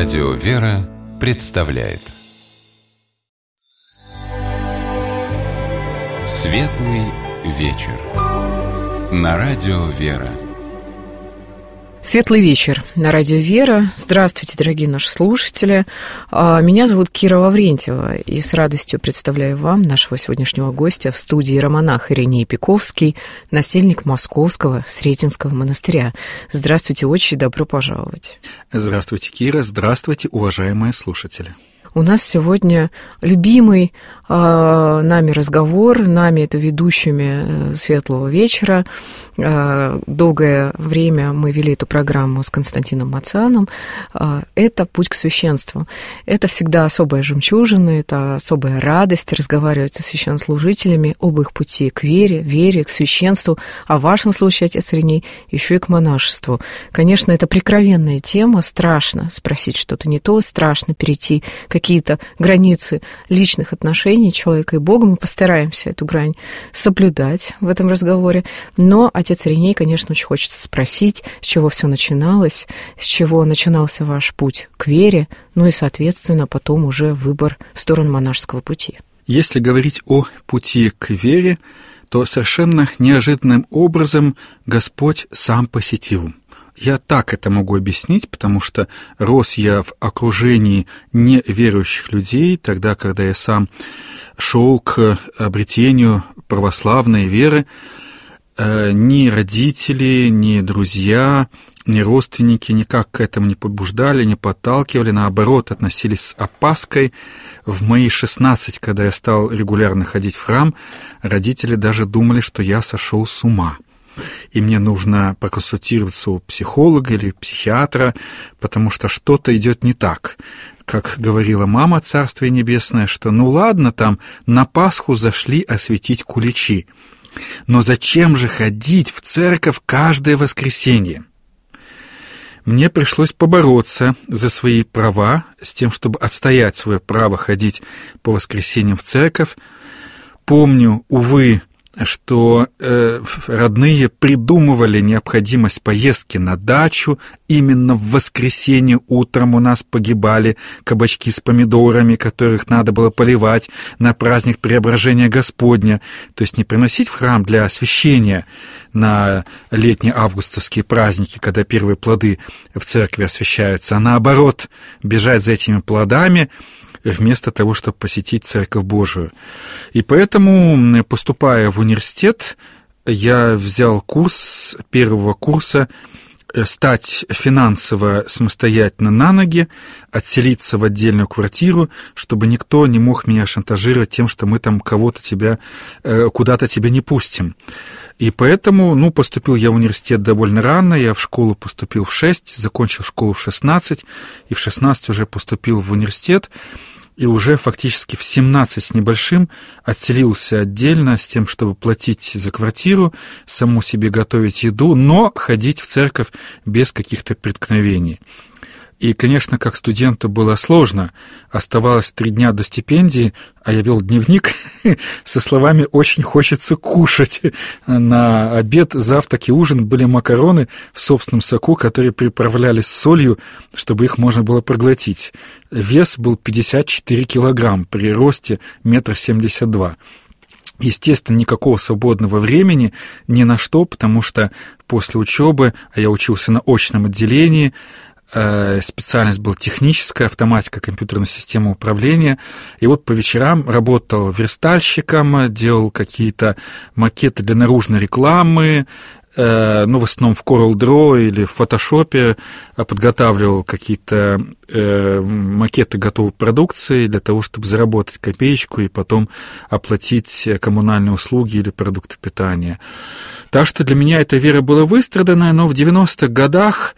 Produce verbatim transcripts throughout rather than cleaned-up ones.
Радио «Вера» представляет Светлый вечер на Радио «Вера». Светлый вечер на Радио «Вера». Здравствуйте, дорогие наши слушатели. Меня зовут Кира Лаврентьева, и с радостью представляю вам нашего сегодняшнего гостя в студии иеромонах Ириней Пиковский, насельник Московского Сретенского монастыря. Здравствуйте, отче, добро пожаловать. Здравствуйте, Кира. Здравствуйте, уважаемые слушатели. У нас сегодня любимый э, нами разговор, нами, это ведущими «Светлого вечера». Э, долгое время мы вели эту программу с Константином Мацаном. Э, это «Путь к священству». Это всегда особая жемчужина, это особая радость разговаривать со священнослужителями об их пути к вере, вере, к священству, а в вашем случае, отец Ириней, еще и к монашеству. Конечно, это прикровенная тема, страшно спросить что-то не то, страшно перейти к какие-то границы личных отношений человека и Бога. Мы постараемся эту грань соблюдать в этом разговоре. Но, отец Ириней, конечно, очень хочется спросить, с чего все начиналось, с чего начинался ваш путь к вере, ну и, соответственно, потом уже выбор в сторону монашеского пути. Если говорить о пути к вере, то совершенно неожиданным образом Господь сам посетил. Я так это могу объяснить, потому что рос я в окружении неверующих людей, тогда, когда я сам шел к обретению православной веры. Ни родители, ни друзья, ни родственники никак к этому не побуждали, не подталкивали, наоборот, относились с опаской. В мои шестнадцать, когда я стал регулярно ходить в храм, родители даже думали, что я сошел с ума. И мне нужно проконсультироваться у психолога или психиатра, потому что что-то идет не так. Как говорила мама, Царствие Небесное, что ну ладно, там на Пасху зашли осветить куличи, но зачем же ходить в церковь каждое воскресенье? Мне пришлось побороться за свои права, с тем, чтобы отстоять свое право ходить по воскресеньям в церковь. Помню, увы, что э, родные придумывали необходимость поездки на дачу. Именно в воскресенье утром у нас погибали кабачки с помидорами, которых надо было поливать на праздник Преображения Господня. То есть не приносить в храм для освящения на летние августовские праздники, когда первые плоды в церкви освящаются, а наоборот, бежать за этими плодами, вместо того, чтобы посетить Церковь Божию. И поэтому, поступая в университет, я взял курс первого курса стать финансово самостоятельно на ноги, отселиться в отдельную квартиру, чтобы никто не мог меня шантажировать тем, что мы там кого-то тебя, куда-то тебя не пустим. И поэтому, ну, поступил я в университет довольно рано, я в школу поступил в шесть, закончил школу в шестнадцать, и в шестнадцать уже поступил в университет, и уже фактически в семнадцать с небольшим отселился отдельно с тем, чтобы платить за квартиру, саму себе готовить еду, но ходить в церковь без каких-то преткновений. И, конечно, как студенту было сложно. Оставалось три дня до стипендии, а я вел дневник со словами «очень хочется кушать». На обед, завтрак и ужин были макароны в собственном соку, которые приправлялись солью, чтобы их можно было проглотить. Вес был пятьдесят четыре килограмма при росте метр семьдесят два. Естественно, никакого свободного времени ни на что, потому что после учебы, а я учился на очном отделении, специальность была техническая, автоматика, компьютерная система управления. И вот по вечерам работал верстальщиком, делал какие-то макеты для наружной рекламы, ну, в основном в CorelDRAW или в Photoshop, подготавливал какие-то макеты готовой продукции для того, чтобы заработать копеечку и потом оплатить коммунальные услуги или продукты питания. Так что для меня эта вера была выстраданная, но в девяностых годах,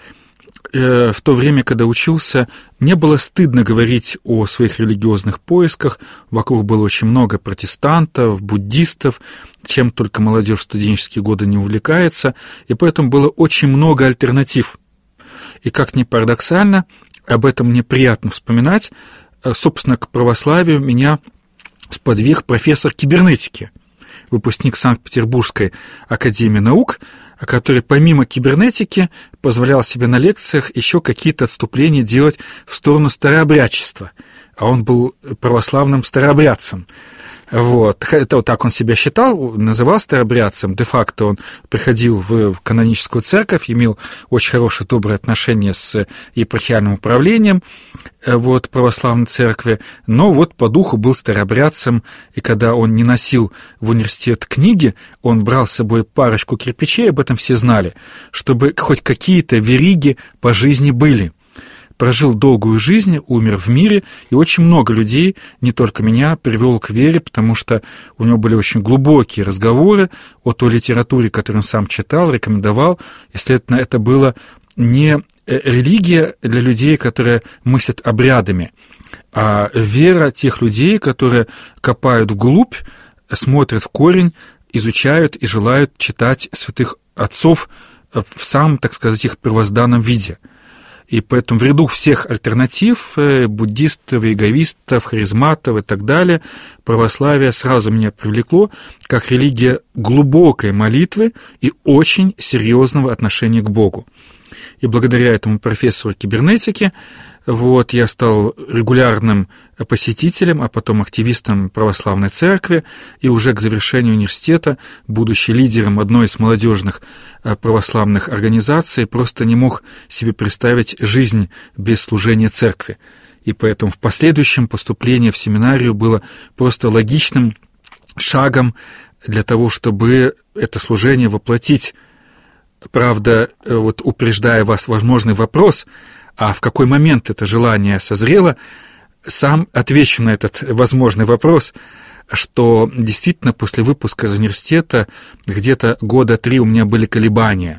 в то время, когда учился, мне было стыдно говорить о своих религиозных поисках. Вокруг было очень много протестантов, буддистов, чем только молодежь в студенческие годы не увлекается, и поэтому было очень много альтернатив. И, как ни парадоксально, об этом мне приятно вспоминать, собственно, к православию меня сподвиг профессор кибернетики, выпускник Санкт-Петербургской академии наук, который помимо кибернетики позволял себе на лекциях еще какие-то отступления делать в сторону старообрядчества. А он был православным старообрядцем. Вот. Это вот так он себя считал, называл старообрядцем. Де-факто он приходил в каноническую церковь, имел очень хорошие, добрые отношения с епархиальным управлением вот, православной церкви, но вот по духу был старообрядцем, и когда он не носил в университет книги, он брал с собой парочку кирпичей, об этом все знали, чтобы хоть какие-то вериги по жизни были. Прожил долгую жизнь, умер в мире, и очень много людей, не только меня, привел к вере, потому что у него были очень глубокие разговоры о той литературе, которую он сам читал, рекомендовал, и, следовательно, это было не религия для людей, которые мыслят обрядами, а вера тех людей, которые копают вглубь, смотрят в корень, изучают и желают читать святых отцов в самом, так сказать, их первозданном виде. И поэтому в ряду всех альтернатив, буддистов, иеговистов, харизматов и так далее, православие сразу меня привлекло как религия глубокой молитвы и очень серьезного отношения к Богу. И благодаря этому профессору кибернетики вот, я стал регулярным посетителем, а потом активистом православной церкви, и уже к завершению университета, будучи лидером одной из молодежных православных организаций, просто не мог себе представить жизнь без служения церкви. И поэтому в последующем поступление в семинарию было просто логичным шагом для того, чтобы это служение воплотить. Правда, вот упреждая вас возможный вопрос, а в какой момент это желание созрело, сам отвечу на этот возможный вопрос, что действительно после выпуска из университета где-то года три у меня были колебания.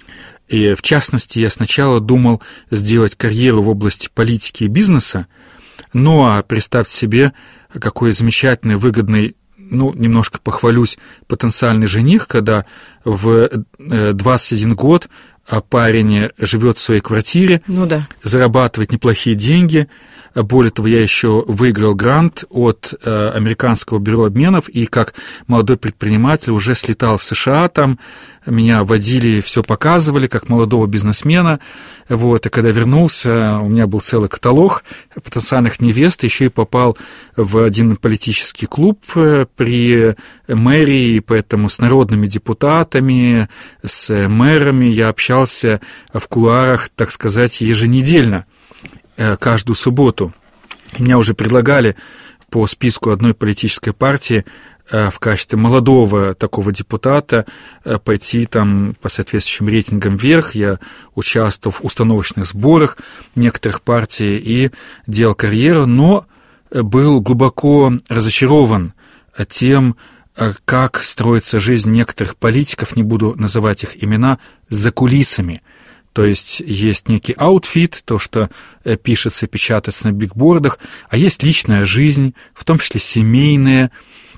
И в частности, я сначала думал сделать карьеру в области политики и бизнеса, ну а представьте себе, какой замечательный, выгодный, ну, немножко похвалюсь, потенциальный жених, когда в двадцать один год парень живет в своей квартире, ну да, зарабатывает неплохие деньги. Более того, я еще выиграл грант от э, Американского бюро обменов, и как молодой предприниматель уже слетал в США, там меня водили, все показывали, как молодого бизнесмена. Вот, и когда вернулся, у меня был целый каталог потенциальных невест, еще и попал в один политический клуб при мэрии, и поэтому с народными депутатами, с мэрами я общался в кулуарах, так сказать, еженедельно, каждую субботу. Меня уже предлагали по списку одной политической партии в качестве молодого такого депутата пойти там по соответствующим рейтингам вверх. Я участвовал в установочных сборах некоторых партий и делал карьеру, но был глубоко разочарован тем, как строится жизнь некоторых политиков, не буду называть их имена, за кулисами. То есть есть некий аутфит, то, что пишется, печатается на бигбордах, а есть личная жизнь, в том числе семейная,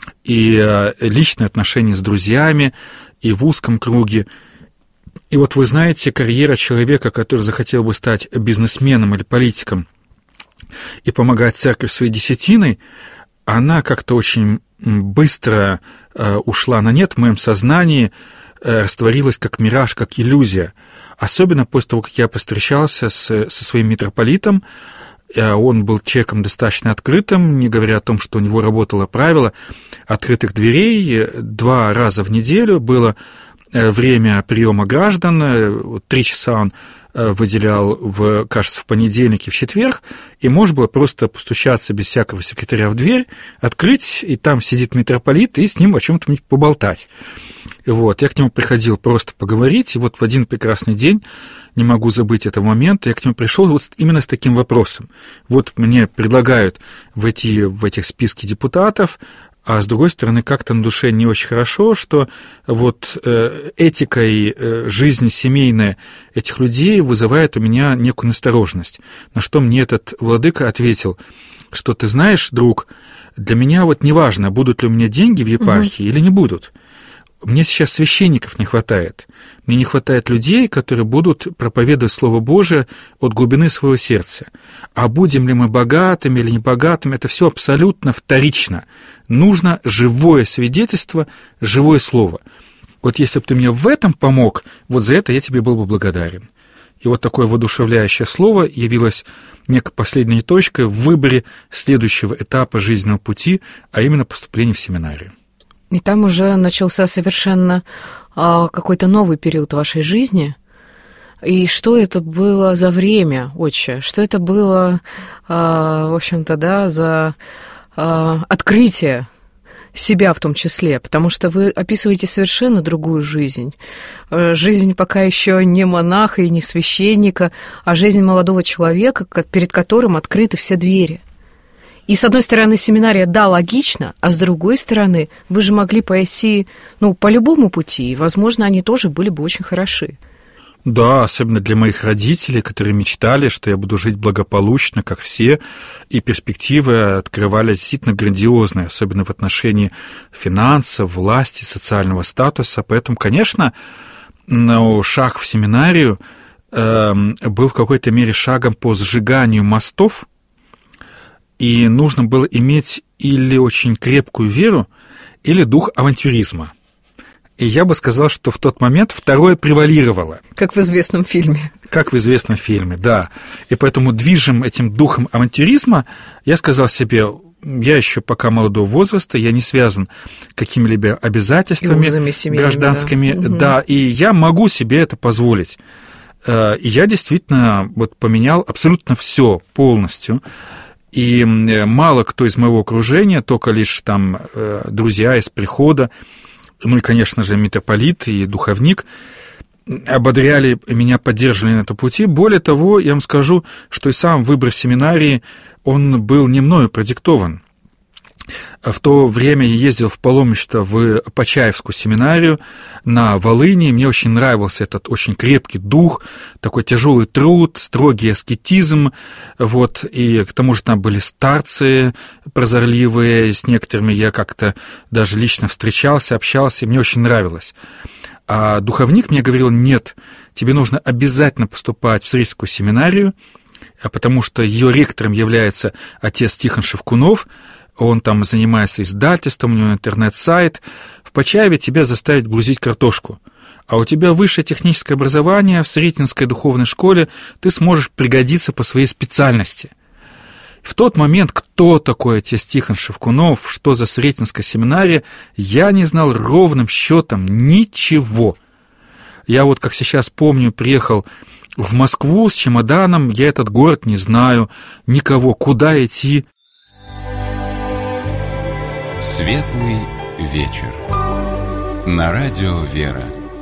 и личные отношения с друзьями, и в узком круге. И вот вы знаете, карьера человека, который захотел бы стать бизнесменом или политиком и помогать церкви своей десятиной, она как-то очень быстро ушла на нет в моем сознании, растворилась как мираж, как иллюзия. Особенно после того, как я повстречался с, со своим митрополитом. Он был человеком достаточно открытым, не говоря о том, что у него работало правило открытых дверей. Два раза в неделю было время приема граждан, три часа он выделял, в, кажется, в понедельник и в четверг, и можно было просто постучаться без всякого секретаря в дверь, открыть, и там сидит митрополит, и с ним о чем-то поболтать. Вот, я к нему приходил просто поговорить, и вот в один прекрасный день, не могу забыть этого момента, я к нему пришел вот именно с таким вопросом. Вот мне предлагают войти в этих списки депутатов, а с другой стороны, как-то на душе не очень хорошо, что вот э, этикой э, жизнь семейная этих людей вызывает у меня некую настороженность. На что мне этот владыка ответил, что ты знаешь, друг, для меня вот не важно, будут ли у меня деньги в епархии угу. или не будут. Мне сейчас священников не хватает. Мне не хватает людей, которые будут проповедовать Слово Божие от глубины своего сердца. А будем ли мы богатыми или небогатыми, это все абсолютно вторично. Нужно живое свидетельство, живое слово. Вот если бы ты мне в этом помог, вот за это я тебе был бы благодарен. И вот такое воодушевляющее слово явилось некой последней точкой в выборе следующего этапа жизненного пути, а именно поступление в семинарию. И там уже начался совершенно а, какой-то новый период вашей жизни. И что это было за время, отче? Что это было, а, в общем-то, да, за а, открытие себя в том числе, потому что вы описываете совершенно другую жизнь. Жизнь пока еще не монаха и не священника, а жизнь молодого человека, перед которым открыты все двери. И, с одной стороны, семинария, да, логично, а с другой стороны, вы же могли пойти, ну, по любому пути, и, возможно, они тоже были бы очень хороши. Да, особенно для моих родителей, которые мечтали, что я буду жить благополучно, как все, и перспективы открывались действительно грандиозные, особенно в отношении финансов, власти, социального статуса. Поэтому, конечно, ну, шаг в семинарию э, был в какой-то мере шагом по сжиганию мостов, и нужно было иметь или очень крепкую веру, или дух авантюризма. И я бы сказал, что в тот момент второе превалировало. Как в известном фильме. Как в известном фильме, да. И поэтому, движим этим духом авантюризма, я сказал себе, я еще пока молодого возраста, я не связан какими-либо обязательствами семейными, гражданскими, да. да, и я могу себе это позволить. И я действительно вот поменял абсолютно все полностью. И мало кто из моего окружения, только лишь там друзья из прихода, ну и, конечно же, митрополит и духовник ободряли меня, поддерживали на этом пути. Более того, я вам скажу, что и сам выбор семинарии, он был не мною продиктован. В то время я ездил в паломничество в Почаевскую семинарию на Волыни, и мне очень нравился этот очень крепкий дух, такой тяжелый труд, строгий аскетизм, вот, и к тому же там были старцы прозорливые, с некоторыми я как-то даже лично встречался, общался, и мне очень нравилось. А духовник мне говорил: нет, тебе нужно обязательно поступать в Сретенскую семинарию, потому что ее ректором является отец Тихон Шевкунов. Он там занимается издательством, у него интернет-сайт. В Почаеве тебя заставят грузить картошку. А у тебя высшее техническое образование в Сретенской духовной школе, ты сможешь пригодиться по своей специальности. В тот момент, кто такой отец Тихон Шевкунов, что за Сретенская семинария, я не знал ровным счетом ничего. Я вот, как сейчас помню, приехал в Москву с чемоданом, я этот город не знаю, никого, куда идти. Светлый вечер. На радио «Вера».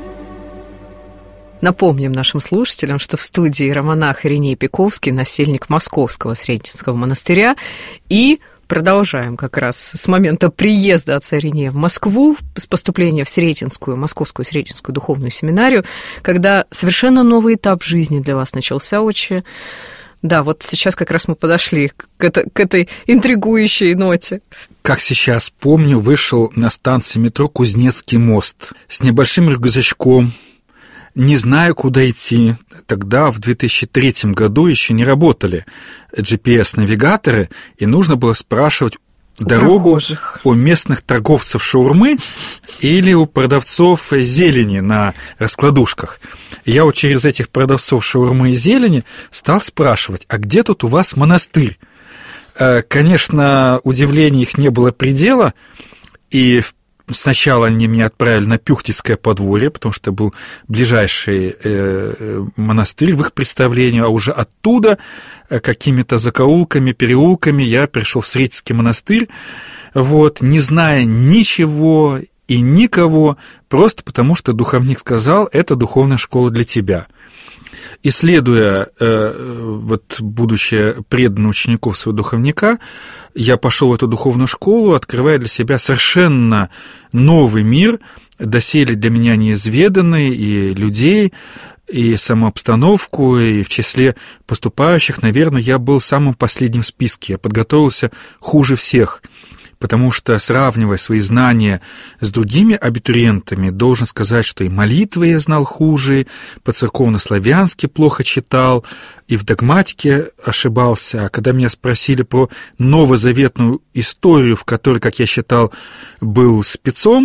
Напомним нашим слушателям, что в студии иеромонах Ириней Пиковский, насельник Московского Сретенского монастыря, и продолжаем как раз с момента приезда отца Иринея в Москву, с поступления в Сретенскую, Московскую Сретенскую духовную семинарию, когда совершенно новый этап жизни для вас начался, отче. Да, вот сейчас как раз мы подошли к, это, к этой интригующей ноте. Как сейчас помню, вышел на станции метро Кузнецкий мост с небольшим рюкзачком, не знаю, куда идти. Тогда, в две тысячи третьем году, еще не работали джи пи эс-навигаторы, и нужно было спрашивать дорогу прохожих. У местных торговцев шаурмы или у продавцов зелени на раскладушках. Я вот через этих продавцов шаурмы и зелени стал спрашивать: а где тут у вас монастырь? Конечно, удивления их не было предела, и сначала они меня отправили на Пюхтицкое подворье, потому что был ближайший монастырь в их представлении, а уже оттуда какими-то закоулками, переулками я пришел в Сретенский монастырь, вот, не зная ничего и никого, просто потому что духовник сказал: это духовная школа для тебя. Исследуя, э, вот, будучи преданным учеников своего духовника, я пошел в эту духовную школу, открывая для себя совершенно новый мир, доселе для меня неизведанный, и людей, и саму обстановку, и в числе поступающих, наверное, я был самым последним в списке, я подготовился хуже всех. Потому что, сравнивая свои знания с другими абитуриентами, должен сказать, что и молитвы я знал хуже, по-церковно-славянски плохо читал, и в догматике ошибался. А когда меня спросили про новозаветную историю, в которой, как я считал, был спецом,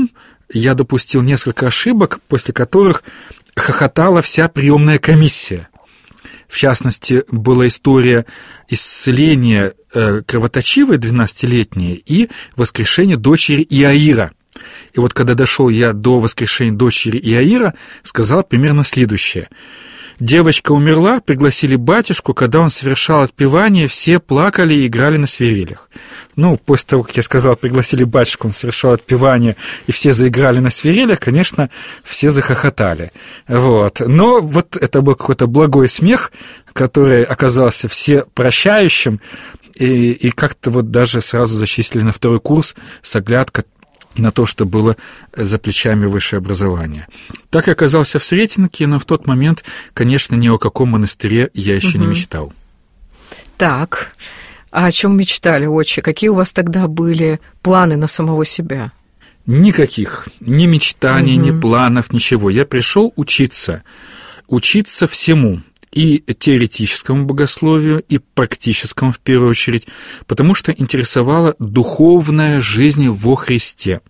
я допустил несколько ошибок, после которых хохотала вся приемная комиссия. В частности, была история исцеления э, кровоточивой двенадцатилетней и воскрешения дочери Иаира. И вот когда дошел я до воскрешения дочери Иаира, сказал примерно следующее. Девочка умерла, пригласили батюшку, когда он совершал отпевание, все плакали и играли на свирелях. Ну, после того, как я сказал, пригласили батюшку, он совершал отпевание, и все заиграли на свирелях, конечно, все захохотали. Вот. Но вот это был какой-то благой смех, который оказался всепрощающим, и, и как-то вот даже сразу зачислили на второй курс с оглядкой на то, что было за плечами высшее образование. Так я оказался в Сретенке, но в тот момент, конечно, ни о каком монастыре я еще угу. не мечтал. Так, а о чем мечтали, отче? Какие у вас тогда были планы на самого себя? Никаких. Ни мечтаний, угу. ни планов, ничего. Я пришел учиться. Учиться всему. И теоретическому богословию, и практическому в первую очередь, потому что интересовала духовная жизнь во Христе.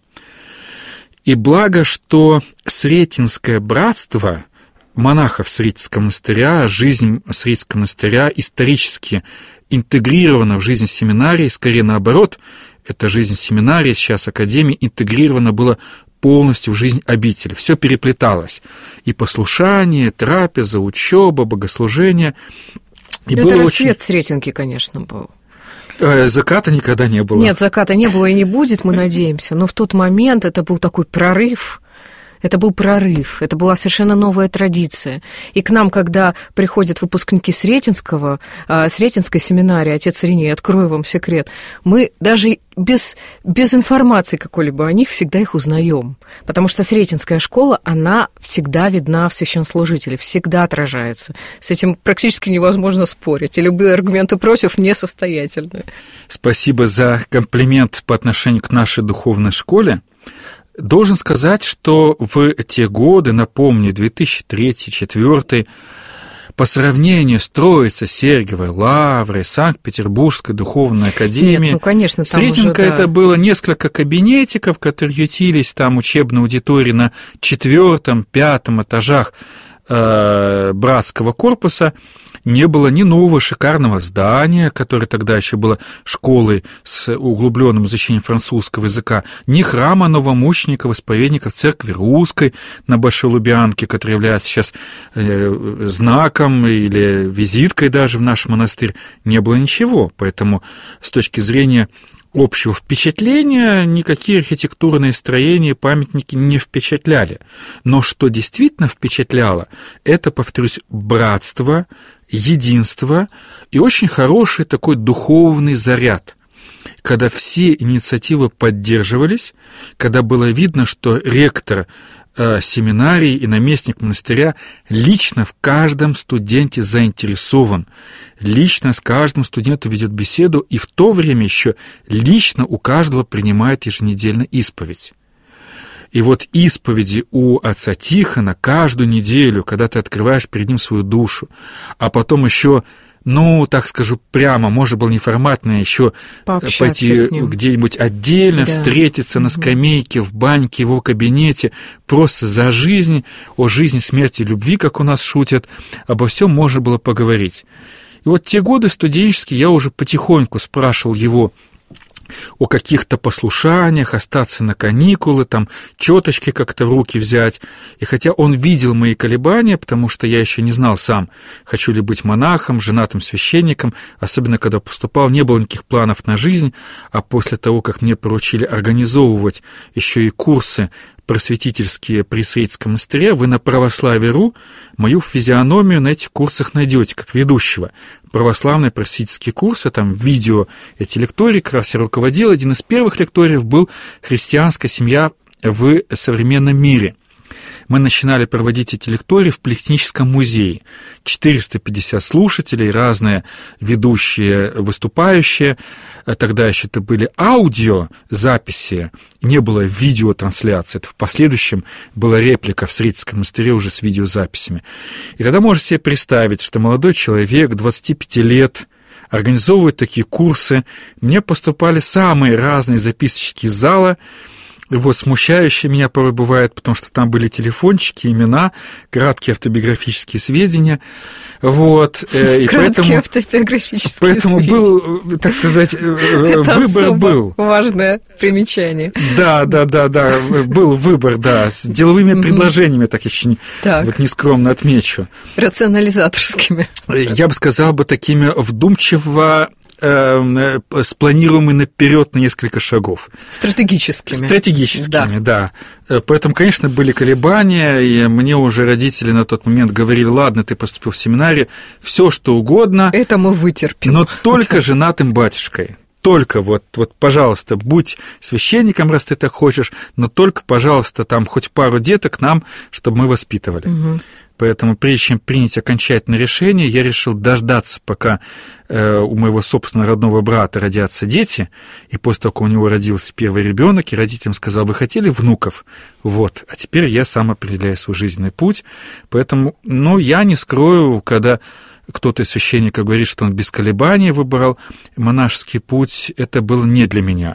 И благо, что Сретенское братство монахов Сретенского монастыря, жизнь Сретенского монастыря исторически интегрирована в жизнь семинарии, скорее наоборот, эта жизнь семинарии, сейчас академии, интегрирована была полностью в жизнь обители. Все переплеталось. И послушание, трапеза, учеба, богослужение. И это было рассвет очень... Сретенки, конечно, был. Заката никогда не было. Нет, заката не было и не будет, мы надеемся. Но в тот момент это был такой прорыв. Это был прорыв, это была совершенно новая традиция. И к нам, когда приходят выпускники Сретенского, Сретенской семинарии, отец Ириней, открою вам секрет, мы даже без, без информации какой-либо о них всегда их узнаем. Потому что Сретенская школа, она всегда видна в священнослужителе, всегда отражается. С этим практически невозможно спорить, и любые аргументы против несостоятельны. Спасибо за комплимент по отношению к нашей духовной школе. Должен сказать, что в те годы, напомню, две тысячи третий — две тысячи четвёртый, по сравнению с Троице-Сергиевой Лаврой, Санкт-Петербургской духовной академией, Нет, ну, конечно, там Сретенка уже, да. это было несколько кабинетиков, которые ютились там учебной аудитории на четвертом, пятом этажах э, братского корпуса. Не было ни нового шикарного здания, которое тогда еще было школой с углубленным изучением французского языка, ни храма новомучеников, исповедников церкви русской на Большой Лубянке, который является сейчас э, знаком или визиткой даже в наш монастырь. Не было ничего, поэтому с точки зрения общего впечатления никакие архитектурные строения, памятники не впечатляли. Но что действительно впечатляло, это, повторюсь, братство, единство и очень хороший такой духовный заряд, когда все инициативы поддерживались, когда было видно, что ректор э, семинарии и наместник монастыря лично в каждом студенте заинтересован, лично с каждым студентом ведет беседу, и в то время еще лично у каждого принимает еженедельно исповедь. И вот исповеди у отца Тихона каждую неделю, когда ты открываешь перед ним свою душу, а потом еще, ну, так скажу прямо, может было неформатно еще пойти где-нибудь отдельно, да. встретиться угу. на скамейке, в баньке, в его кабинете, просто за жизнь, о жизни, смерти, любви, как у нас шутят, обо всем можно было поговорить. И вот те годы студенческие я уже потихоньку спрашивал его о каких-то послушаниях, остаться на каникулы, там, четочки как-то в руки взять. И хотя он видел мои колебания, потому что я еще не знал сам, хочу ли быть монахом, женатым священником, особенно когда поступал, не было никаких планов на жизнь, а после того, как мне поручили организовывать еще и курсы просветительские при Сретенском монастыре, вы на православие.ру мою физиономию на этих курсах найдете, как ведущего. Православные просветительские курсы, там видео, эти лектории, как раз я руководил. Один из первых лекториев был «Христианская семья в современном мире». Мы начинали проводить эти лектории в Политехническом музее. четыреста пятьдесят слушателей, разные ведущие, выступающие. Тогда еще это были аудиозаписи, не было видеотрансляции. Это в последующем была реплика в Сретенском монастыре уже с видеозаписями. И тогда можно себе представить, что молодой человек, двадцати пяти лет, организовывает такие курсы. Мне поступали самые разные записочки из зала. Вот, смущающее меня порой бывает, потому что там были телефончики, имена, краткие автобиографические сведения. Вот, и краткие поэтому, автобиографические поэтому сведения. был, так сказать, Это выбор был. Важное примечание. Да, да, да, да, был выбор, да, с деловыми предложениями, так очень так. вот нескромно отмечу. Рационализаторскими. Я бы сказал бы такими вдумчиво э, спланируемыми наперед на несколько шагов. Стратегическими. Стратегическими, да. да. Поэтому, конечно, были колебания, и мне уже родители на тот момент говорили: ладно, ты поступил в семинарию, все что угодно. Это мы вытерпим. Но только женатым батюшкой. Только вот, вот, пожалуйста, будь священником, раз ты так хочешь, но только, пожалуйста, там хоть пару деток нам, чтобы мы воспитывали. Угу. Поэтому, прежде чем принять окончательное решение, я решил дождаться, пока э, у моего собственного родного брата родятся дети, и после того, как у него родился первый ребенок, и родителям сказал: вы хотели внуков? Вот, а теперь я сам определяю свой жизненный путь. Поэтому, ну, я не скрою, когда кто-то из священников говорит, что он без колебаний выбрал монашеский путь, это было не для меня.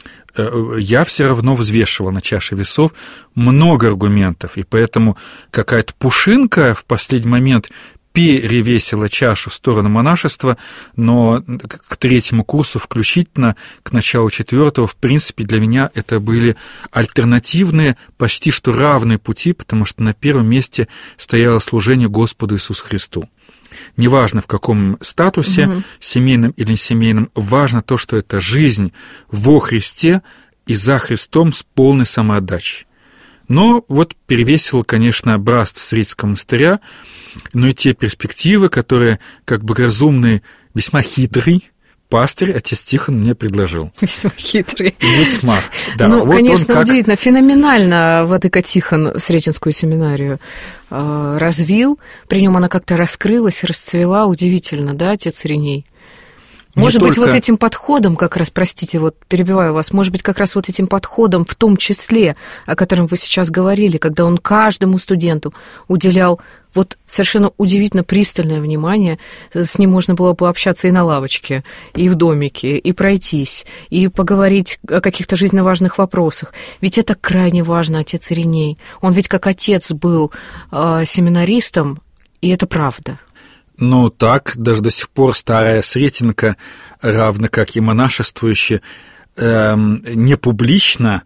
Я все равно взвешивал на чаше весов много аргументов, и поэтому какая-то пушинка в последний момент перевесила чашу в сторону монашества, но к третьему курсу включительно, к началу четвертого, в принципе, для меня это были альтернативные, почти что равные пути, потому что на первом месте стояло служение Господу Иисусу Христу. Неважно, в каком статусе, угу. семейном или несемейном, важно то, что это жизнь во Христе и за Христом с полной самоотдачей. Но вот перевесило, конечно, братство Сретенского монастыря, но и те перспективы, которые, как бы разумный, весьма хитрый пастырь, отец Тихон, мне предложил. Весьма хитрый. Весьма, да. Ну, вот конечно, как... удивительно, феноменально владыка Тихон Сретенскую семинарию э, развил, при нем она как-то раскрылась, расцвела, удивительно, да, отец Ириней? Может быть, только... вот этим подходом как раз, простите, вот перебиваю вас, может быть, как раз вот этим подходом в том числе, о котором вы сейчас говорили, когда он каждому студенту уделял вот совершенно удивительно пристальное внимание, с ним можно было пообщаться и на лавочке, и в домике, и пройтись, и поговорить о каких-то жизненно важных вопросах. Ведь это крайне важно, отец Ириней. Он ведь как отец был э, семинаристом, и это правда. Ну так, даже до сих пор старая Сретенка, равно как и монашествующие, э, не публично,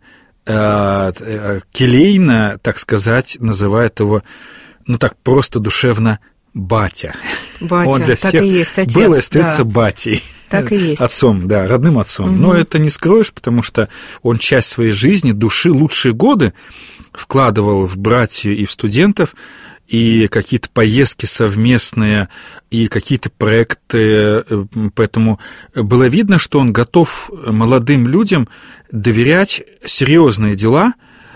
э, э, келейно, так сказать, называет его, ну так просто душевно, батя. Батя, он для так всех и есть, отец, был и остается да. батей. Так и есть. Отцом, да, родным отцом. Угу. Но это не скроешь, потому что он часть своей жизни, души, лучшие годы вкладывал в братью и в студентов, и какие-то поездки совместные, и какие-то проекты, поэтому было видно, что он готов молодым людям доверять серьезные дела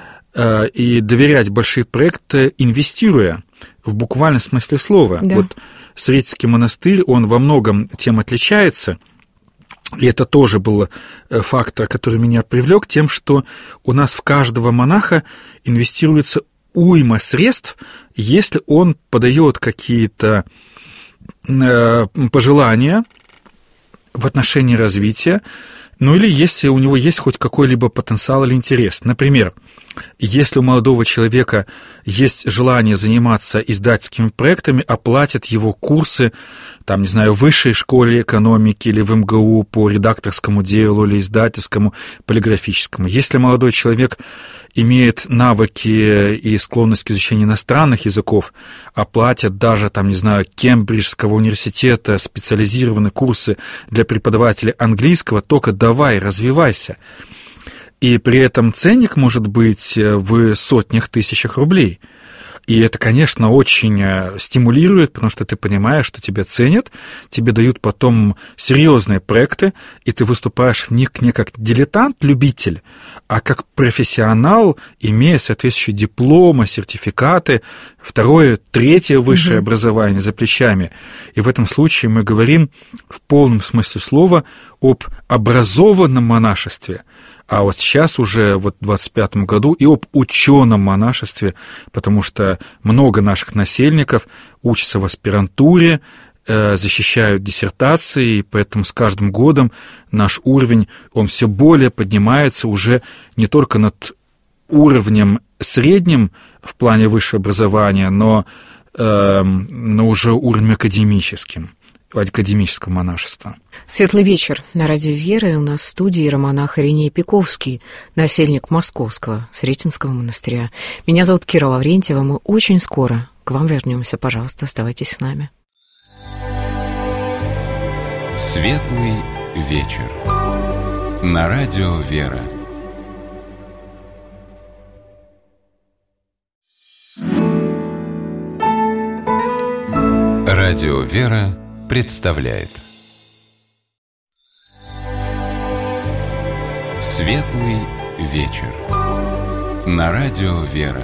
и доверять большие проекты, инвестируя в буквальном смысле слова. Да. Вот Сретенский монастырь, он во многом тем отличается, и это тоже был фактор, который меня привлек, тем, что у нас в каждого монаха инвестируется уйма средств, если он подает какие-то э, пожелания в отношении развития, ну или если у него есть хоть какой-либо потенциал или интерес. Например, если у молодого человека есть желание заниматься издательскими проектами, оплатят его курсы, там, не знаю, в высшей школе экономики или в эм гэ у по редакторскому делу или издательскому, полиграфическому. Если молодой человек имеет навыки и склонность к изучению иностранных языков, оплатят даже, там, не знаю, Кембриджского университета специализированные курсы для преподавателей английского, только давай, развивайся. И при этом ценник может быть в сотнях тысячах рублей. И это, конечно, очень стимулирует, потому что ты понимаешь, что тебя ценят, тебе дают потом серьезные проекты, и ты выступаешь в них не как дилетант, любитель, а как профессионал, имея соответствующие дипломы, сертификаты, второе, третье высшее угу. образование за плечами. И в этом случае мы говорим в полном смысле слова об образованном монашестве. А вот сейчас уже вот в двадцать пятом году и об ученом монашестве, потому что много наших насельников учатся в аспирантуре, защищают диссертации, и поэтому с каждым годом наш уровень, он все более поднимается уже не только над уровнем средним в плане высшего образования, но, э, но уже уровнем академическим, академического монашества. Светлый вечер. На радио «Вера» у нас в студии романах Ириней Пиковский, насельник Московского Сретенского монастыря. Меня зовут Кира Лаврентьева. Мы очень скоро к вам вернемся. Пожалуйста, оставайтесь с нами. Светлый вечер. На радио «Вера». Радио «Вера» представляет Светлый вечер. На радио «Вера».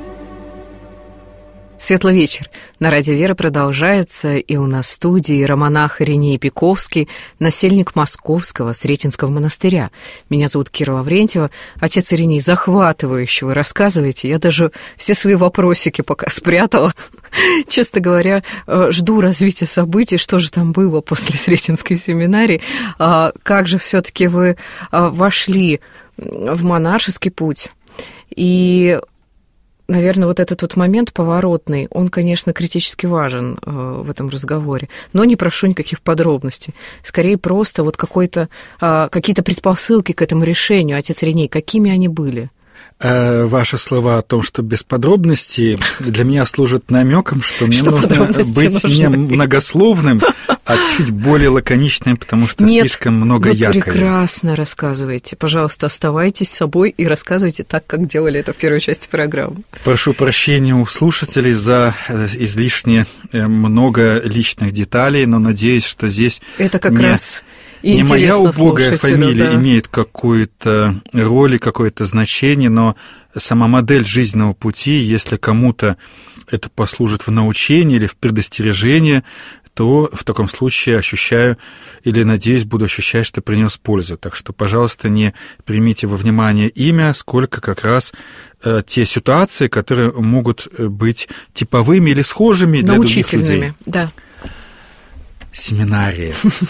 Светлый вечер. На радио «Вера» продолжается, и у нас в студии романах Ириней Пиковский, насельник Московского Сретенского монастыря. Меня зовут Кира Лаврентьева. Отец Ириней, захватывающе вы рассказываете. Я даже все свои вопросики пока спрятала. Честно говоря, жду развития событий, что же там было после Сретенской семинарии. Как же все-таки вы вошли в монашеский путь? И... Наверное, вот этот вот момент поворотный, он, конечно, критически важен э, в этом разговоре, но не прошу никаких подробностей. Скорее, просто вот какой-то, э, какие-то предпосылки к этому решению, отец Ириней, какими они были? Ваши слова о том, что без подробностей, для меня служат намеком, что мне что нужно быть нужны? не многословным, а чуть более лаконичным, потому что Нет, слишком много вы якорей. Прекрасно рассказываете. Пожалуйста, оставайтесь собой и рассказывайте так, как делали это в первой части программы. Прошу прощения у слушателей за излишне много личных деталей, но надеюсь, что здесь это как не, раз не моя убогая фамилия да. имеет какую-то роль и какое-то значение, но сама модель жизненного пути, если кому-то это послужит в научении или в предостережении, то в таком случае ощущаю или, надеюсь, буду ощущать, что принес пользу. Так что, пожалуйста, не примите во внимание имя, сколько как раз э, те ситуации, которые могут быть типовыми или схожими для других людей. Да. Семинария.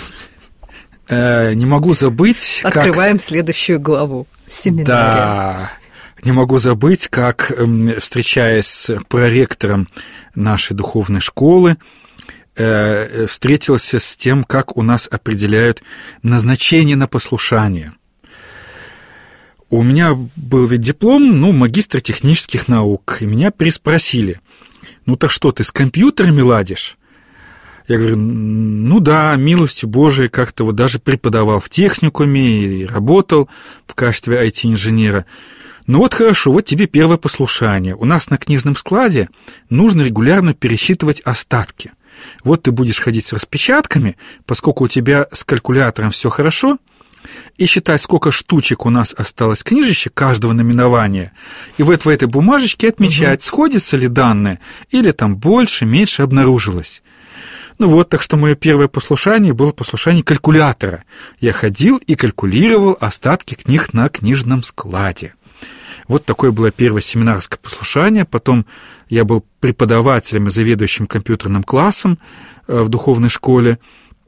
Не могу забыть... Открываем следующую главу. Семинария. Да. Не могу забыть, как, встречаясь с проректором нашей духовной школы, встретился с тем, как у нас определяют назначение на послушание. У меня был ведь диплом, ну, магистр технических наук, и меня переспросили: ну так что, ты с компьютерами ладишь? Я говорю: ну да, милостью Божией, как-то вот даже преподавал в техникуме и работал в качестве ай ти-инженера. Ну вот хорошо, вот тебе первое послушание. У нас на книжном складе нужно регулярно пересчитывать остатки. Вот ты будешь ходить с распечатками, поскольку у тебя с калькулятором все хорошо, и считать, сколько штучек у нас осталось книжечек каждого наименования, и вот в этой бумажечке отмечать, угу. сходятся ли данные, или там больше, меньше обнаружилось. Ну вот, так что мое первое послушание было послушание калькулятора. Я ходил и калькулировал остатки книг на книжном складе. Вот такое было первое семинарское послушание. Потом я был преподавателем и заведующим компьютерным классом в духовной школе.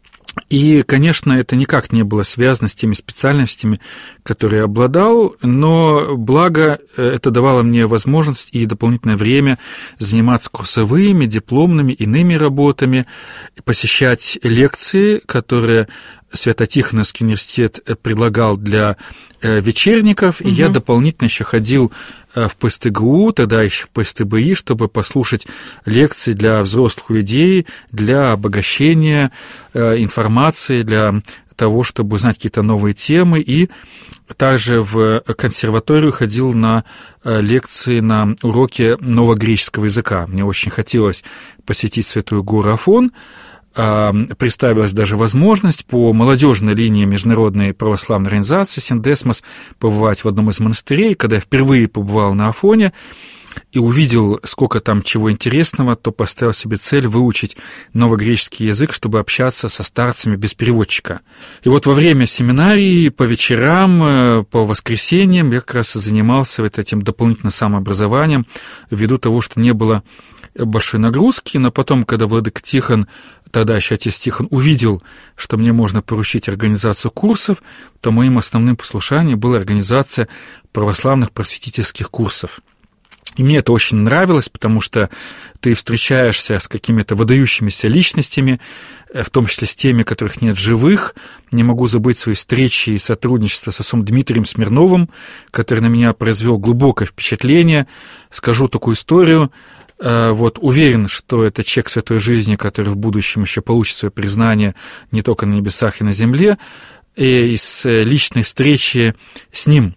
И, конечно, это никак не было связано с теми специальностями, которые я обладал, но благо это давало мне возможность и дополнительное время заниматься курсовыми, дипломными, иными работами, посещать лекции, которые Свято-Тихоновский университет предлагал для вечерников, угу. и я дополнительно еще ходил в пэ эс тэ гэ у, тогда еще пэ эс тэ бэ и, чтобы послушать лекции для взрослых людей, для обогащения информации, для того, чтобы узнать какие-то новые темы, и также в консерваторию ходил на лекции, на уроки новогреческого языка. Мне очень хотелось посетить Святую гору Афон. Представилась даже возможность по молодежной линии Международной православной организации Синдесмос побывать в одном из монастырей. Когда я впервые побывал на Афоне и увидел, сколько там чего интересного, то поставил себе цель выучить новогреческий язык, чтобы общаться со старцами без переводчика. И вот во время семинарии по вечерам, по воскресеньям я как раз и занимался вот этим дополнительным самообразованием, ввиду того, что не было большой нагрузки, но потом, когда владыка Тихон тогда еще отец Тихон увидел, что мне можно поручить организацию курсов, то моим основным послушанием была организация православных просветительских курсов. И мне это очень нравилось, потому что ты встречаешься с какими-то выдающимися личностями, в том числе с теми, которых нет в живых. Не могу забыть свои встречи и сотрудничество с отцом Дмитрием Смирновым, который на меня произвел глубокое впечатление. Скажу такую историю. Вот уверен, что это человек святой жизни, который в будущем еще получит свое признание не только на небесах и на земле. И из личной встречи с ним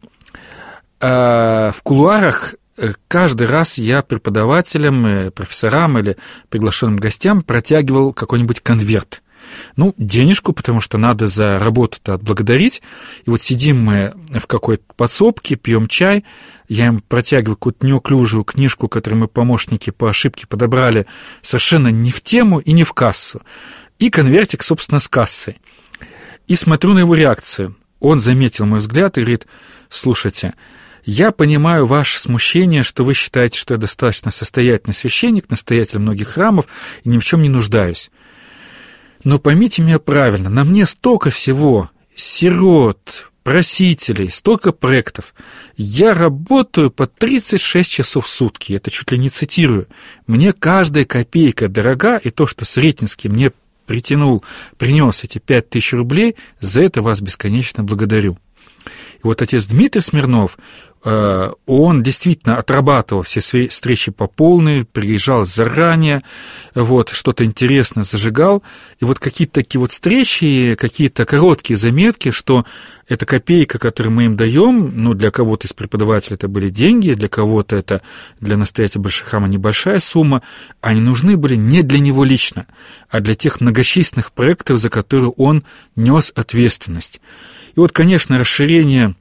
в кулуарах каждый раз я преподавателям, профессорам или приглашенным гостям протягивал какой-нибудь конверт. Ну, денежку, потому что надо за работу-то отблагодарить. И вот сидим мы в какой-то подсобке, пьем чай, я им протягиваю какую-то неуклюжую книжку, которую мы, помощники, по ошибке подобрали совершенно не в тему и не в кассу. И конвертик, собственно, с кассой. И смотрю на его реакцию. Он заметил мой взгляд и говорит: слушайте, я понимаю ваше смущение, что вы считаете, что я достаточно состоятельный священник, настоятель многих храмов и ни в чем не нуждаюсь. Но поймите меня правильно, на мне столько всего, сирот, просителей, столько проектов. Я работаю по тридцать шесть часов в сутки, это чуть ли не цитирую. Мне каждая копейка дорога, и то, что Сретенский мне притянул, принес эти пять тысяч рублей, за это вас бесконечно благодарю. И вот отец Дмитрий Смирнов, он действительно отрабатывал все свои встречи по полной, приезжал заранее, вот, что-то интересное зажигал. И вот какие-то такие вот встречи, какие-то короткие заметки, что эта копейка, которую мы им даем, ну, для кого-то из преподавателей это были деньги, для кого-то это для настоятеля большого храма небольшая сумма, они нужны были не для него лично, а для тех многочисленных проектов, за которые он нес ответственность. И вот, конечно, расширение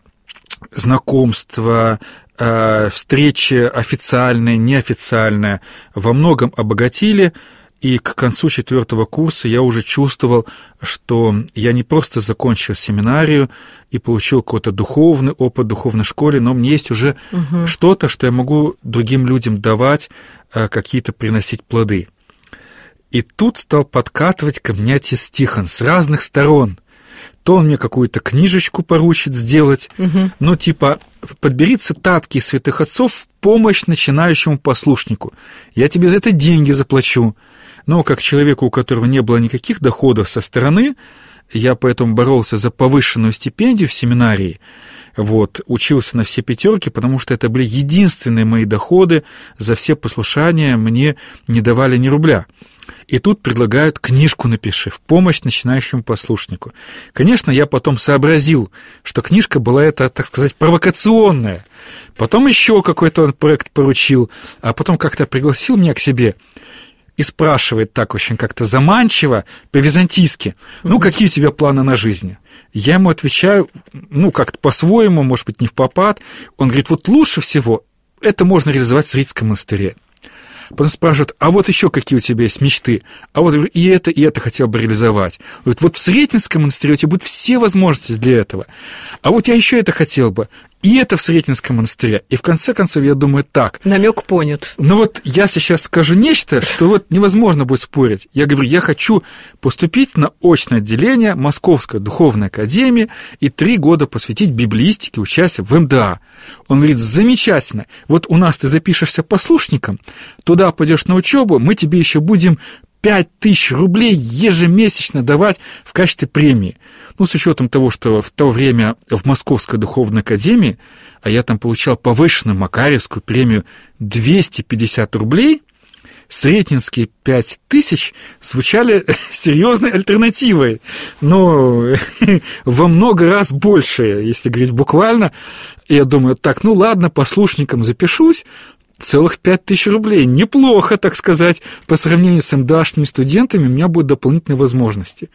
знакомства, э, встречи официальные, неофициальные во многом обогатили, и к концу четвертого курса я уже чувствовал, что я не просто закончил семинарию и получил какой-то духовный опыт в духовной школе, но мне есть уже угу. что-то, что я могу другим людям давать, э, какие-то приносить плоды. И тут стал подкатывать ко мне отец Тихон с разных сторон. То он мне какую-то книжечку поручит сделать, угу. ну, типа, подбери цитатки из святых отцов в помощь начинающему послушнику. Я тебе за это деньги заплачу. Но как человеку, у которого не было никаких доходов со стороны, я поэтому боролся за повышенную стипендию в семинарии, вот, учился на все пятерки, потому что это были единственные мои доходы, за все послушания мне не давали ни рубля. И тут предлагают: книжку напиши в помощь начинающему послушнику. Конечно, я потом сообразил, что книжка была это, так сказать, провокационная. Потом еще какой-то он проект поручил, а потом как-то пригласил меня к себе и спрашивает так очень как-то заманчиво, по-византийски: ну, какие у тебя планы на жизнь? Я ему отвечаю, ну, как-то по-своему, может быть, не впопад. Он говорит: вот лучше всего это можно реализовать в Сретенском монастыре. Потом спрашивают: а вот еще какие у тебя есть мечты? А вот и это, и это хотел бы реализовать. Говорит: вот в Сретенском монастыре у тебя будут все возможности для этого. А вот я еще это хотел бы. И это в Сретенском монастыре. И в конце концов я думаю так. Намек понят. Ну вот я сейчас скажу нечто, что вот невозможно будет спорить. Я говорю: я хочу поступить на очное отделение Московской духовной академии и три года посвятить библеистике, участию в эм дэ а. Он говорит: замечательно. Вот у нас ты запишешься послушником, туда пойдешь на учебу, мы тебе еще будем пять тысяч рублей ежемесячно давать в качестве премии. Ну, с учетом того, что в то время в Московской духовной академии, а я там получал повышенную Макарьевскую премию двести пятьдесят рублей, сретенские пять тысяч звучали серьезной альтернативой, но во много раз больше, если говорить буквально. Я думаю, так, ну ладно, послушником запишусь, целых пять тысяч рублей. Неплохо, так сказать, по сравнению с эм дэ ашными студентами у меня будут дополнительные возможности.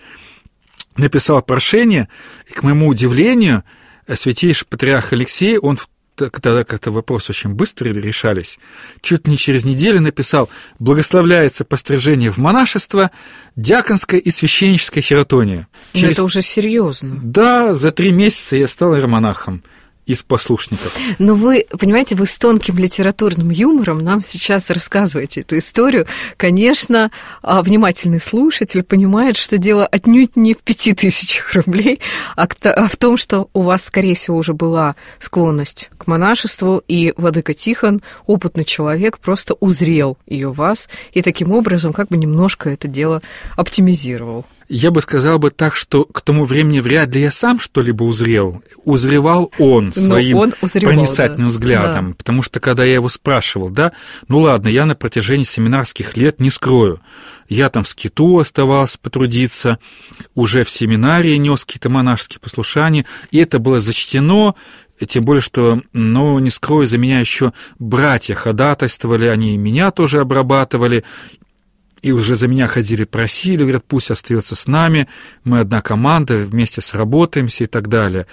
Написал прошение, и, к моему удивлению, святейший патриарх Алексей, он тогда как-то вопросы очень быстро решались, чуть не через неделю написал: благословляется пострижение в монашество, диаконское и священническое хиротония. Через... Это уже серьезно. Да, за три месяца я стал иеромонахом. из послушников. Но вы, понимаете, вы с тонким литературным юмором нам сейчас рассказываете эту историю. Конечно, внимательный слушатель понимает, что дело отнюдь не в пяти тысячах рублей, а в том, что у вас, скорее всего, уже была склонность к монашеству, и владыка Тихон, опытный человек, просто узрел ее в вас, и таким образом как бы немножко это дело оптимизировал. Я бы сказал бы так, что к тому времени вряд ли я сам что-либо узрел. Узревал он своим он узревал, проницательным да. взглядом. Да. Потому что, когда я его спрашивал, да, ну ладно, я на протяжении семинарских лет не скрою. Я там в скиту оставался потрудиться, уже в семинарии нес какие-то монашеские послушания, и это было зачтено, тем более, что, ну, не скрою, за меня еще братья ходатайствовали, они меня тоже обрабатывали, и уже за меня ходили, просили, говорят, пусть остается с нами, мы одна команда, вместе сработаемся и так далее.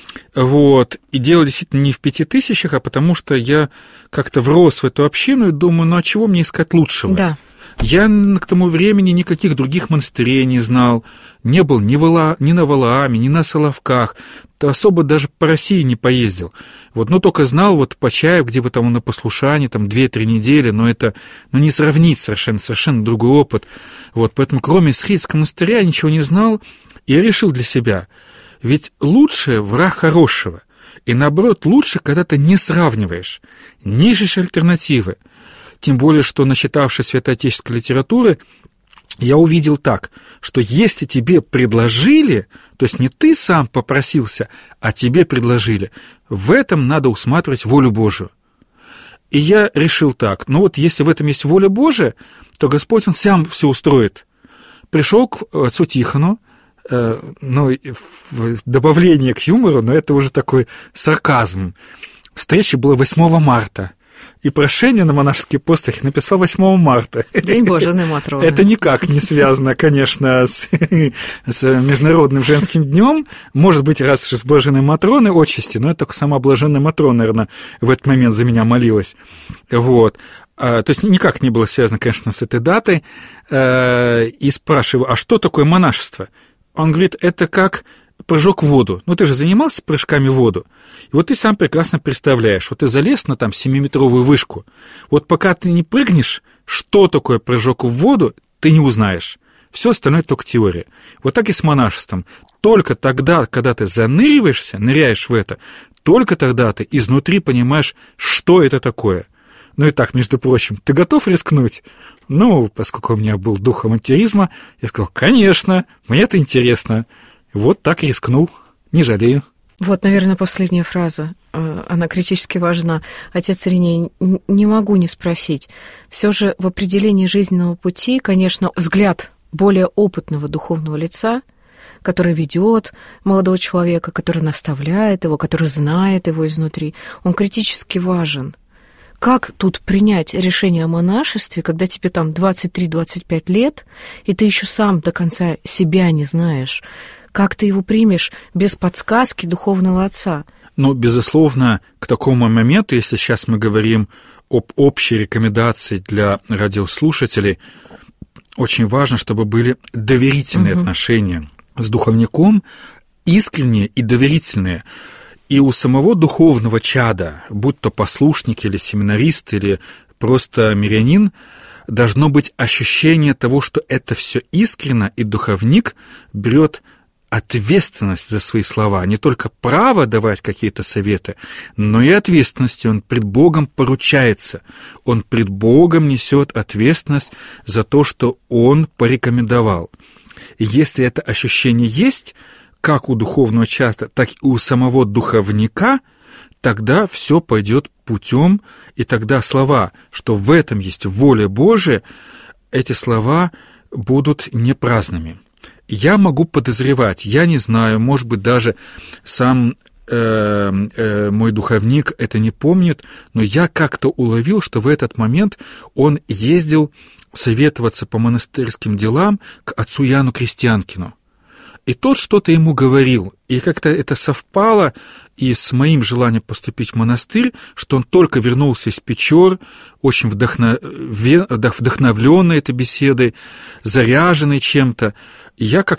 Вот. И дело действительно не в пяти тысячах, а потому что я как-то врос в эту общину и думаю, ну а чего мне искать лучшего? Да. Я к тому времени никаких других монастырей не знал, не был ни, Вала, ни на Валааме, ни на Соловках, особо даже по России не поездил. Вот, ну, только знал вот Почаев, где бы там на послушании, там две-три недели, но это ну, не сравнить совершенно, совершенно другой опыт. Вот, поэтому кроме Схидского монастыря я ничего не знал, и я решил для себя, ведь лучше враг хорошего, и наоборот, лучше, когда ты не сравниваешь, не ищешь альтернативы. Тем более, что, начитавшись святоотеческой литературы, я увидел так, что если тебе предложили, то есть не ты сам попросился, а тебе предложили, в этом надо усматривать волю Божию. И я решил так, ну вот если в этом есть воля Божия, то Господь, Он сам все устроит. Пришел к отцу Тихону, э, ну, в добавление к юмору, но это уже такой сарказм. Встреча была восьмого марта. И прошение на монашеский пост я написал восьмого марта. День Блаженной Матроны. Это никак не связано, конечно, с, с Международным женским днем. Может быть, раз с Блаженной Матроной отчасти, но это только сама Блаженная Матрона, наверное, в этот момент за меня молилась. Вот. То есть никак не было связано, конечно, с этой датой. И спрашиваю, а что такое монашество? Он говорит, это как прыжок в воду. Ну, ты же занимался прыжками в воду. И вот ты сам прекрасно представляешь, вот ты залез на там семиметровую вышку. Вот пока ты не прыгнешь, что такое прыжок в воду, ты не узнаешь. Все остальное только теория. Вот так и с монашеством. Только тогда, когда ты заныриваешься, ныряешь в это, только тогда ты изнутри понимаешь, что это такое. Ну и так, между прочим, ты готов рискнуть? Ну, поскольку у меня был дух авантюризма, я сказал, конечно, мне это интересно. Вот так и рискнул, не жалею. Вот, наверное, последняя фраза, она критически важна. Отец Ириней, не могу не спросить. Все же в определении жизненного пути, конечно, взгляд более опытного духовного лица, который ведет молодого человека, который наставляет его, который знает его изнутри, он критически важен. Как тут принять решение о монашестве, когда тебе там двадцать три - двадцать пять лет, и ты еще сам до конца себя не знаешь? Как ты его примешь без подсказки духовного отца? Ну, безусловно, к такому моменту, если сейчас мы говорим об общей рекомендации для радиослушателей, очень важно, чтобы были доверительные угу. отношения с духовником, искренние и доверительные. И у самого духовного чада, будь то послушник или семинарист, или просто мирянин, должно быть ощущение того, что это все искренно, и духовник берет ответственность за свои слова, не только право давать какие-то советы, но и ответственность. Он пред Богом поручается, он пред Богом несет ответственность за то, что он порекомендовал. И если это ощущение есть, как у духовного чада, так и у самого духовника, тогда все пойдет путем, и тогда слова, что в этом есть воля Божия, эти слова будут не праздными. Я могу подозревать, я не знаю, может быть, даже сам э, э, мой духовник это не помнит, но я как-то уловил, что в этот момент он ездил советоваться по монастырским делам к отцу Яну Крестьянкину. И тот что-то ему говорил, и как-то это совпало и с моим желанием поступить в монастырь, что он только вернулся из Печор, очень вдохновленный этой беседой, заряженный чем-то. И я как-то вот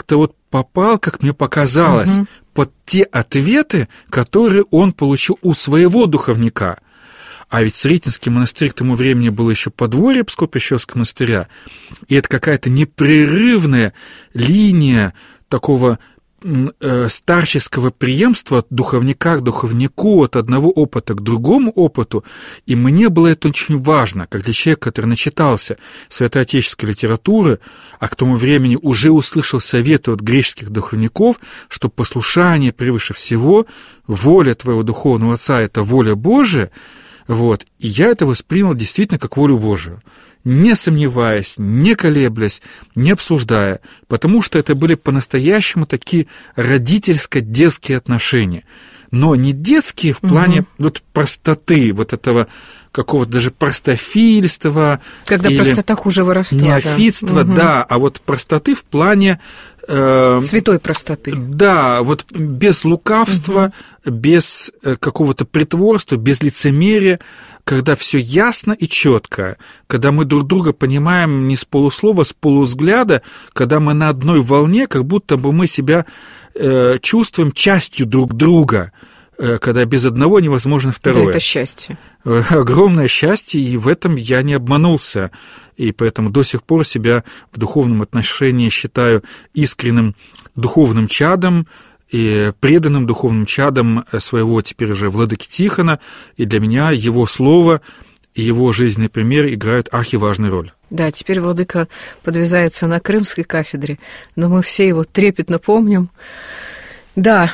попал, как мне показалось, угу. под те ответы, которые он получил у своего духовника. А ведь Сретенский монастырь к тому времени был еще подворье Псково-Пещерского монастыря, и это какая-то непрерывная линия такого э, старческого преемства от духовника к духовнику, от одного опыта к другому опыту, и мне было это очень важно, как для человека, который начитался святоотеческой литературы, а к тому времени уже услышал советы от греческих духовников, что послушание превыше всего, воля твоего духовного отца — это воля Божия. Вот. И я это воспринял действительно как волю Божию, не сомневаясь, не колеблясь, не обсуждая, потому что это были по-настоящему такие родительско-детские отношения. Но не детские в плане угу. вот простоты, вот этого какого-то даже простофильства. Когда или простота хуже воровства. Неофитства, да, да, а вот простоты в плане... Э, святой простоты. Да, вот без лукавства, угу. без какого-то притворства, без лицемерия, когда все ясно и четко, когда мы друг друга понимаем не с полуслова, с полувзгляда, когда мы на одной волне, как будто бы мы себя э, чувствуем частью друг друга, э, когда без одного невозможно второе. Да, это счастье. Огромное счастье, и в этом я не обманулся. И поэтому до сих пор себя в духовном отношении считаю искренним духовным чадом, и преданным духовным чадом своего теперь уже владыки Тихона, и для меня его слово и его жизненный пример играют архиважную роль. Да, теперь владыка подвязается на Крымской кафедре, но мы все его трепетно помним. Да.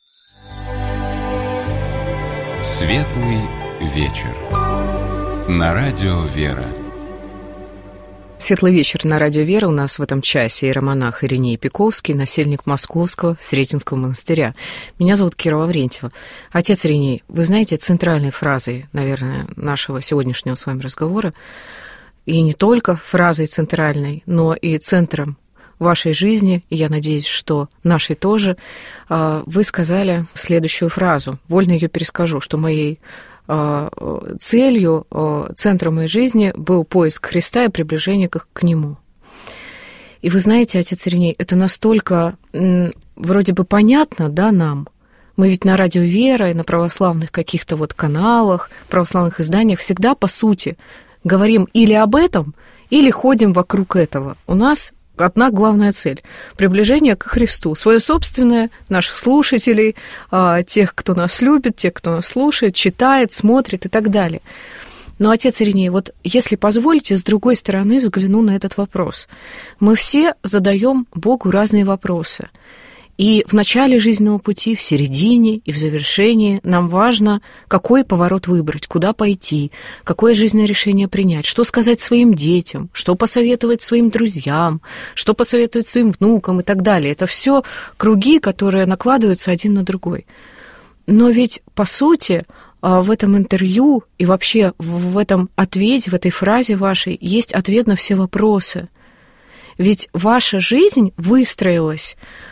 Светлый вечер. На радио «Вера». Светлый вечер на радио «Вера». У нас в этом часе иеромонах Ириней Пиковский, насельник Московского Сретенского монастыря. Меня зовут Кира Лаврентьева. Отец Ириней, вы знаете, центральной фразой, наверное, нашего сегодняшнего с вами разговора, и не только фразой центральной, но и центром вашей жизни, и я надеюсь, что нашей тоже, вы сказали следующую фразу. Вольно ее перескажу, что моей целью, центром моей жизни был поиск Христа и приближение к, к Нему. И вы знаете, отец Ириней, это настолько вроде бы понятно, да, нам. Мы ведь на радио «Вера» и на православных каких-то вот каналах, православных изданиях всегда, по сути, говорим или об этом, или ходим вокруг этого. У нас одна главная цель – приближение к Христу. Свое собственное, наших слушателей, тех, кто нас любит, тех, кто нас слушает, читает, смотрит и так далее. Но, отец Ириней, вот если позволите, с другой стороны взгляну на этот вопрос. Мы все задаем Богу разные вопросы. И в начале жизненного пути, в середине и в завершении нам важно, какой поворот выбрать, куда пойти, какое жизненное решение принять, что сказать своим детям, что посоветовать своим друзьям, что посоветовать своим внукам и так далее. Это все круги, которые накладываются один на другой. Но ведь, по сути, в этом интервью и вообще в этом ответе, в этой фразе вашей есть ответ на все вопросы. Ведь ваша жизнь выстроилась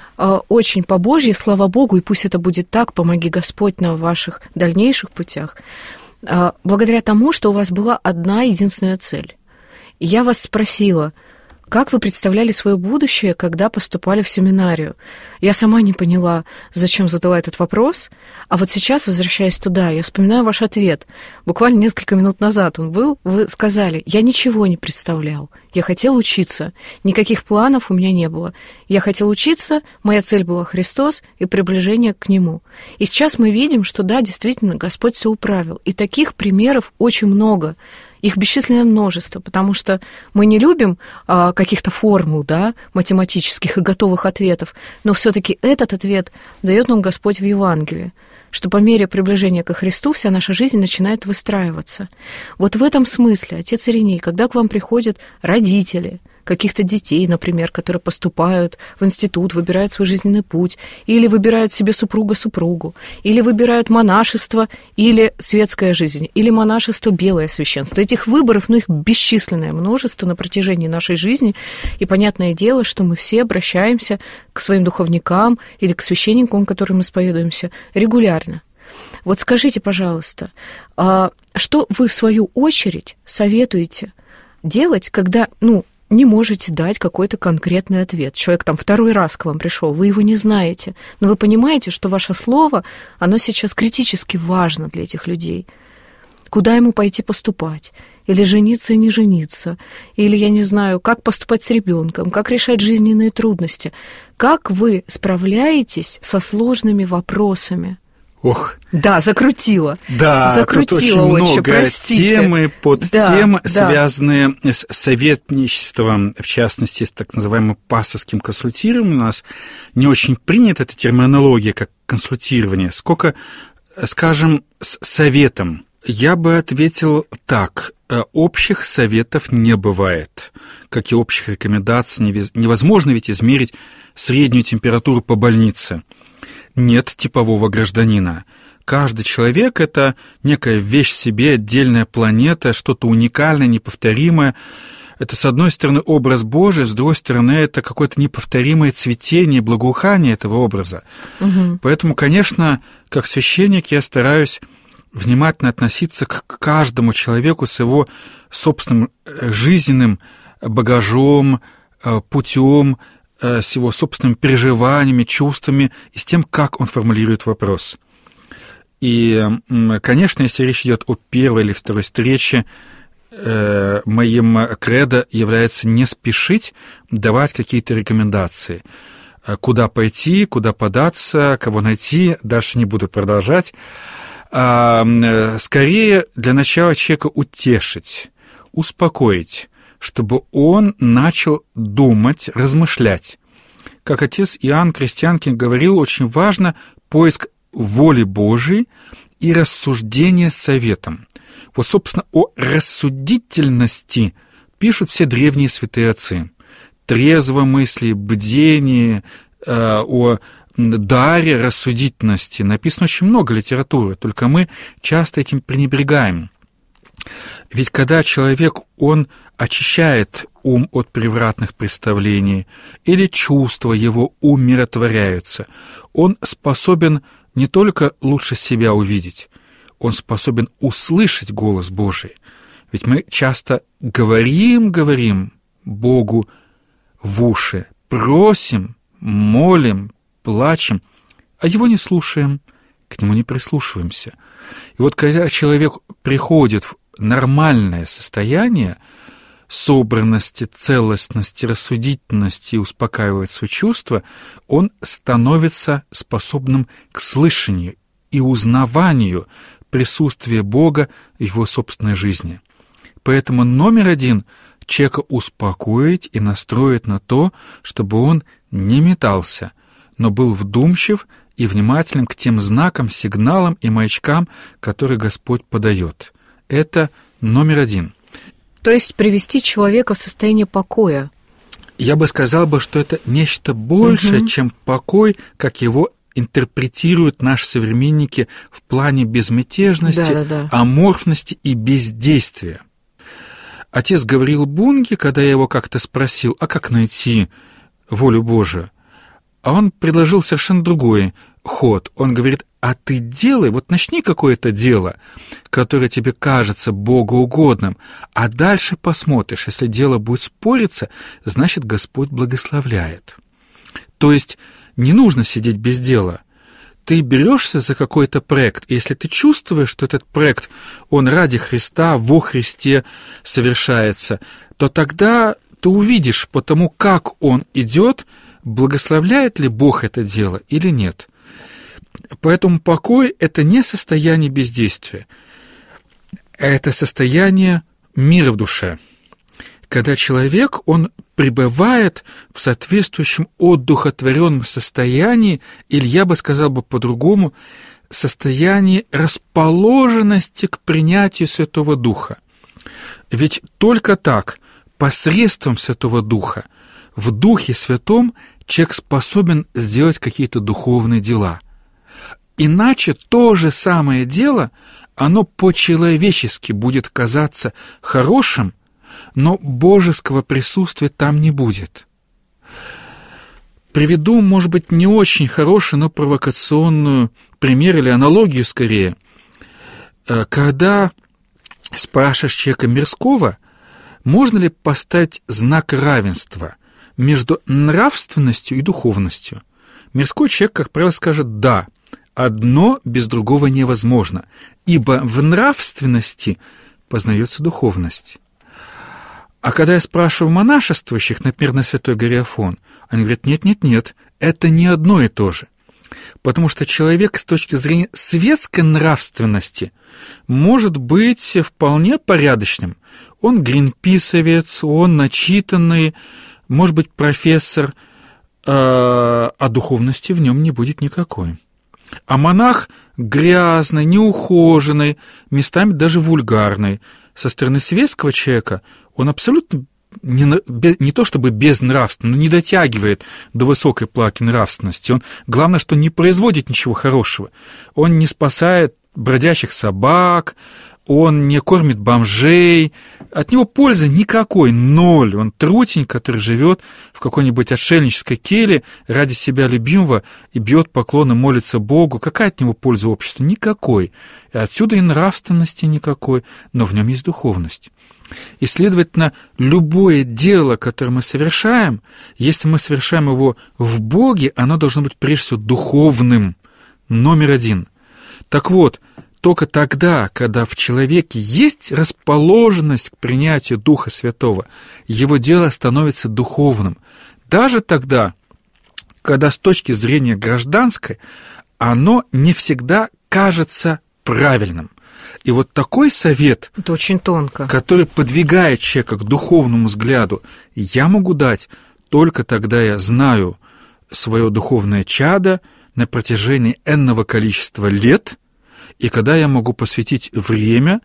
очень по Божьей, слава Богу, и пусть это будет так, помоги Господь на ваших дальнейших путях, благодаря тому, что у вас была одна единственная цель. И я вас спросила, как вы представляли свое будущее, когда поступали в семинарию? Я сама не поняла, зачем задала этот вопрос, а вот сейчас, возвращаясь туда, я вспоминаю ваш ответ. Буквально несколько минут назад он был, вы сказали, я ничего не представлял, я хотел учиться, никаких планов у меня не было. Я хотел учиться, моя цель была Христос и приближение к Нему. И сейчас мы видим, что да, действительно, Господь все управил. И таких примеров очень много. Их бесчисленное множество, потому что мы не любим а, каких-то формул, да, математических и готовых ответов, но все-таки этот ответ дает нам Господь в Евангелии, что по мере приближения ко Христу вся наша жизнь начинает выстраиваться. Вот в этом смысле, отец Ириней, когда к вам приходят родители каких-то детей, например, которые поступают в институт, выбирают свой жизненный путь, или выбирают себе супруга-супругу, или выбирают монашество, или светская жизнь, или монашество, белое священство. Этих выборов, ну, их бесчисленное множество на протяжении нашей жизни, и понятное дело, что мы все обращаемся к своим духовникам или к священникам, которым мы исповедуемся, регулярно. Вот скажите, пожалуйста, что вы, в свою очередь, советуете делать, когда, ну, не можете дать какой-то конкретный ответ. Человек там второй раз к вам пришел, вы его не знаете, но вы понимаете, что ваше слово, оно сейчас критически важно для этих людей. Куда ему пойти поступать? Или жениться и не жениться? Или, я не знаю, как поступать с ребенком, как решать жизненные трудности? Как вы справляетесь со сложными вопросами? Ох. Да, закрутила. Да, закрутила тут очень очень, много простите. темы, подтемы, да, связанные да. с советничеством, в частности, с так называемым пасторским консультированием. У нас не очень принята эта терминология, как консультирование. Сколько, скажем, с советом. Я бы ответил так. Общих советов не бывает. Как и общих рекомендаций, невозможно ведь измерить среднюю температуру по больнице. Нет типового гражданина. Каждый человек — это некая вещь в себе, отдельная планета, что-то уникальное, неповторимое. Это, с одной стороны, образ Божий, с другой стороны, это какое-то неповторимое цветение, благоухание этого образа. Угу. Поэтому, конечно, как священник я стараюсь внимательно относиться к каждому человеку с его собственным жизненным багажом, путем, с его собственными переживаниями, чувствами и с тем, как он формулирует вопрос. И, конечно, если речь идет о первой или второй встрече, моим кредо является не спешить давать какие-то рекомендации. Куда пойти, куда податься, кого найти, дальше не буду продолжать. Скорее, для начала человека утешить, успокоить, чтобы он начал думать, размышлять. Как отец Иоанн Крестьянкин говорил, очень важно поиск воли Божией и рассуждение советом. Вот, собственно, о рассудительности пишут все древние святые отцы. Трезвомыслие, бдение, о даре рассудительности написано очень много литературы, только мы часто этим пренебрегаем. Ведь когда человек, он очищает ум от превратных представлений, или чувства его умиротворяются, он способен не только лучше себя увидеть, он способен услышать голос Божий. Ведь мы часто говорим, говорим Богу в уши, просим, молим, плачем, а его не слушаем, к нему не прислушиваемся. И вот когда человек приходит в нормальное состояние собранности, целостности, рассудительности и успокаивает свои чувства, он становится способным к слышанию и узнаванию присутствия Бога в его собственной жизни. Поэтому номер один — человека успокоить и настроить на то, чтобы он не метался, но был вдумчив и внимателен к тем знакам, сигналам и маячкам, которые Господь подает. Это номер один. То есть привести человека в состояние покоя. Я бы сказал, бы, что это нечто большее, угу. чем покой, как его интерпретируют наши современники в плане безмятежности, да, да, да. аморфности и бездействия. Отец Гавриил Бунги, когда я его как-то спросил, а как найти волю Божию, а он предложил совершенно другой ход. Он говорит, а ты делай, вот начни какое-то дело, которое тебе кажется богоугодным, а дальше посмотришь, если дело будет спориться, значит, Господь благословляет. То есть не нужно сидеть без дела. Ты берешься за какой-то проект, и если ты чувствуешь, что этот проект, он ради Христа, во Христе совершается, то тогда ты увидишь по тому, как он идет, благословляет ли Бог это дело или нет. Поэтому покой — это не состояние бездействия, а это состояние мира в душе, когда человек, он пребывает в соответствующем одухотворенном состоянии, или я бы сказал бы по-другому, состоянии расположенности к принятию Святого Духа. Ведь только так, посредством Святого Духа, в Духе Святом человек способен сделать какие-то духовные дела. Иначе то же самое дело, оно по-человечески будет казаться хорошим, но божеского присутствия там не будет. Приведу, может быть, не очень хороший, но провокационную пример или аналогию скорее. Когда спрашиваешь человека мирского, можно ли поставить знак равенства между нравственностью и духовностью? Мирской человек, как правило, скажет «да». Одно без другого невозможно, ибо в нравственности познается духовность. А когда я спрашиваю монашествующих, например, на Святой горе Афон, они говорят, нет-нет-нет, это не одно и то же. Потому что человек с точки зрения светской нравственности может быть вполне порядочным. Он гринписовец, он начитанный, может быть, профессор, а духовности в нем не будет никакой. А монах грязный, неухоженный, местами даже вульгарный. Со стороны светского человека он абсолютно не, не то чтобы безнравственный, но не дотягивает до высокой планки нравственности. Он, главное, что не производит ничего хорошего. Он не спасает бродячих собак, он не кормит бомжей, от него пользы никакой, ноль. Он трутень, который живет в какой-нибудь отшельнической келье ради себя любимого и бьет поклоны, молится Богу. Какая от него польза обществу? Никакой. И отсюда и нравственности никакой, но в нем есть духовность. И, следовательно, любое дело, которое мы совершаем, если мы совершаем его в Боге, оно должно быть прежде всего духовным, номер один. Так вот, только тогда, когда в человеке есть расположенность к принятию Духа Святого, его дело становится духовным. Даже тогда, когда с точки зрения гражданской, оно не всегда кажется правильным. И вот такой совет, это очень тонко, который подвигает человека к духовному взгляду, я могу дать только тогда я знаю свое духовное чадо на протяжении энного количества лет, и когда я могу посвятить время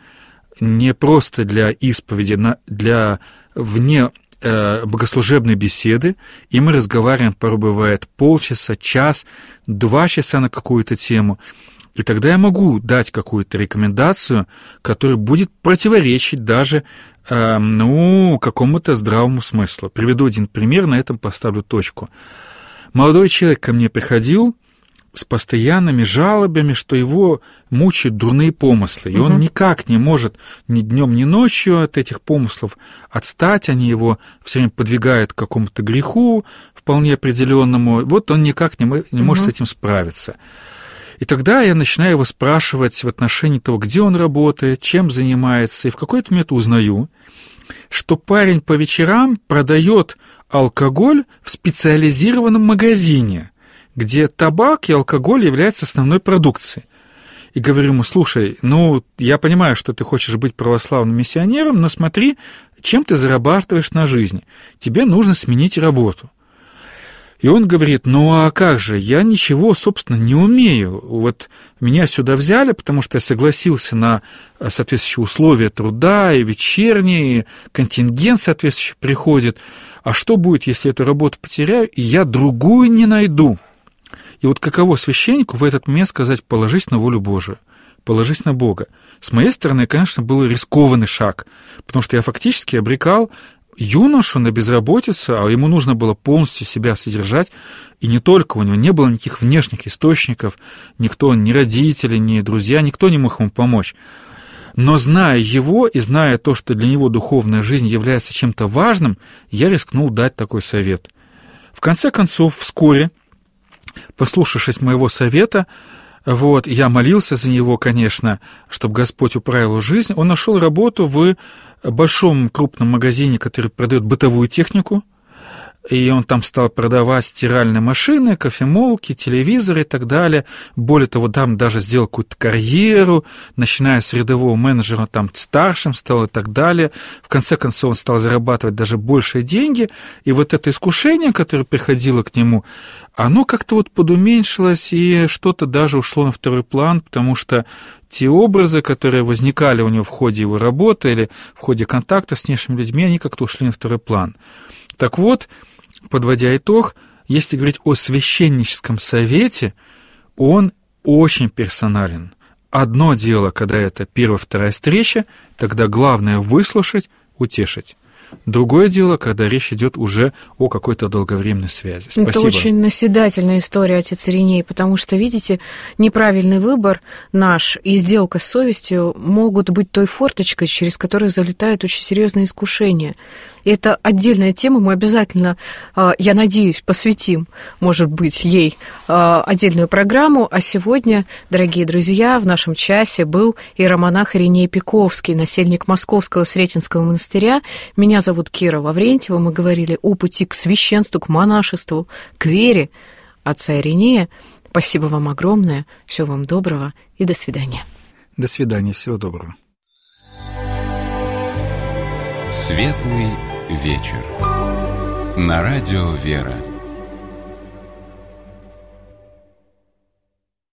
не просто для исповеди, для вне э, богослужебной беседы, и мы разговариваем, порой бывает, полчаса, час, два часа на какую-то тему, и тогда я могу дать какую-то рекомендацию, которая будет противоречить даже э, ну, какому-то здравому смыслу. Приведу один пример, на этом поставлю точку. Молодой человек ко мне приходил с постоянными жалобами, что его мучают дурные помыслы, и угу. он никак не может ни днем, ни ночью от этих помыслов отстать, они его все время подвигают к какому-то греху вполне определенному, вот он никак не, не может угу. с этим справиться. И тогда я начинаю его спрашивать в отношении того, где он работает, чем занимается, и в какой-то момент узнаю, что парень по вечерам продает алкоголь в специализированном магазине, где табак и алкоголь являются основной продукцией. И говорю ему, слушай, ну, я понимаю, что ты хочешь быть православным миссионером, но смотри, чем ты зарабатываешь на жизнь. Тебе нужно сменить работу. И он говорит, ну а как же, я ничего, собственно, не умею. Вот меня сюда взяли, потому что я согласился на соответствующие условия труда, и вечерний, и контингент соответствующий приходит. А что будет, если эту работу потеряю, и я другую не найду? И вот каково священнику в этот момент сказать, положись на волю Божию, положись на Бога. С моей стороны, конечно, был рискованный шаг, потому что я фактически обрекал юношу на безработицу, а ему нужно было полностью себя содержать, и не только, у него не было никаких внешних источников, никто, ни родители, ни друзья, никто не мог ему помочь. Но зная его и зная то, что для него духовная жизнь является чем-то важным, я рискнул дать такой совет. В конце концов, вскоре, послушавшись моего совета, вот, я молился за него, конечно, чтобы Господь управил его жизнь. Он нашел работу в большом крупном магазине, который продает бытовую технику, и он там стал продавать стиральные машины, кофемолки, телевизоры и так далее. Более того, там даже сделал какую-то карьеру, начиная с рядового менеджера, там старшим стал и так далее. В конце концов, он стал зарабатывать даже большие деньги, и вот это искушение, которое приходило к нему, оно как-то вот подуменьшилось, и что-то даже ушло на второй план, потому что те образы, которые возникали у него в ходе его работы или в ходе контакта с внешними людьми, они как-то ушли на второй план. Так вот, подводя итог, если говорить о священническом совете, он очень персонален. Одно дело, когда это первая-вторая встреча, тогда главное выслушать, утешить. Другое дело, когда речь идет уже о какой-то долговременной связи. Спасибо. Это очень назидательная история, отец Ириней, потому что, видите, неправильный выбор наш и сделка с совестью могут быть той форточкой, через которую залетают очень серьезные искушения. И это отдельная тема, мы обязательно, я надеюсь, посвятим, может быть, ей отдельную программу. А сегодня, дорогие друзья, в нашем часе был иеромонах Ириней Пиковский, насельник Московского Сретенского монастыря. Меня зовут Кира Лаврентьева. Мы говорили о пути к священству, к монашеству, к вере отца Иринея. Спасибо вам огромное, всего вам доброго и до свидания. До свидания, всего доброго. Светлый вечер. На радио «Вера».